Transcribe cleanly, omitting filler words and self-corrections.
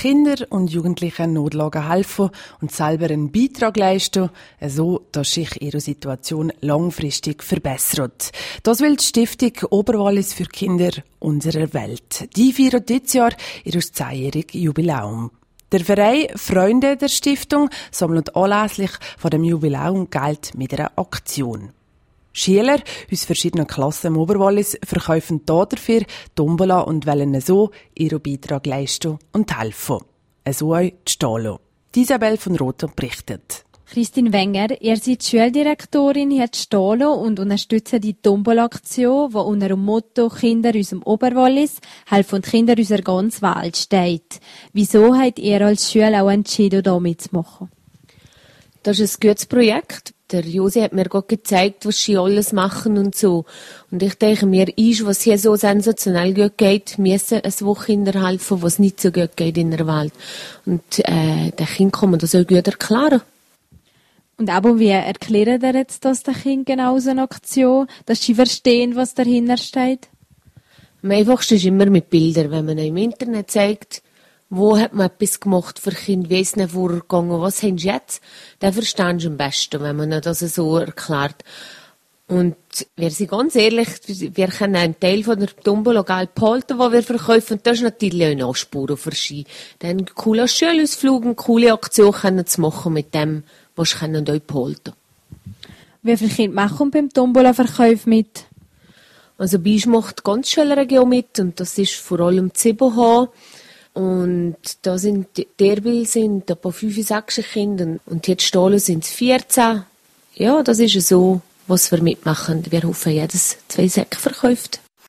Kinder und Jugendlichen Notlagen helfen und selber einen Beitrag leisten, so dass sich ihre Situation langfristig verbessert. Das will die Stiftung Oberwallis für Kinder unserer Welt. Die feiert dieses Jahr ihr 10-jähriges Jubiläum. Der Verein Freunde der Stiftung sammelt anlässlich von dem Jubiläum Geld mit einer Aktion. Schüler aus verschiedenen Klassen im Oberwallis verkaufen dafür Tombola und wollen so ihren Beitrag leisten und helfen. So auch die Stalo. Isabel von Rotem berichtet. Christine Wenger, ihr seid Schuldirektorin hier at Stalo und unterstützt die Tombola-Aktion, die unter dem Motto «Kinder aus dem Oberwallis helfen und Kinder unserer ganzen Welt» steht. Wieso habt ihr als Schule auch entschieden, da mitzumachen? Das ist ein gutes Projekt. Der Josi hat mir gerade gezeigt, was sie alles machen und so. Und ich denke mir, was hier so sensationell gut geht, müssen es wo Kinder helfen, was nicht so gut geht in der Welt. Und den Kindern kann man das auch gut erklären. Und aber wie erklären ihr jetzt das den Kindern genau so eine Aktion, dass sie verstehen, was dahinter steht? Am einfachsten ist immer mit Bildern, wenn man im Internet zeigt, wo hat man etwas gemacht für Kinder, wie ist es nicht vorgegangen, was haben sie jetzt? Dann verstehen sie am besten, wenn man das so erklärt. Und wir sind ganz ehrlich, wir können einen Teil von der Tombola Geld behalten, den wir verkaufen. Und das ist natürlich auch eine Ansporn für sie. Dann einen coolen Schulausflug, eine coole Aktion zu machen mit dem, was sie euch behalten. Wie viele Kinder machen beim Tombola-Verkauf mit? Also bei uns macht ganz Schulregion mit und das ist vor allem Ziboha. Und da sind Derbil sind etwa 5, 6 Kinder und jetzt Stahlen sind es 14. Ja, das ist so, was wir mitmachen. Wir hoffen, jedes 2 Säcke verkauft.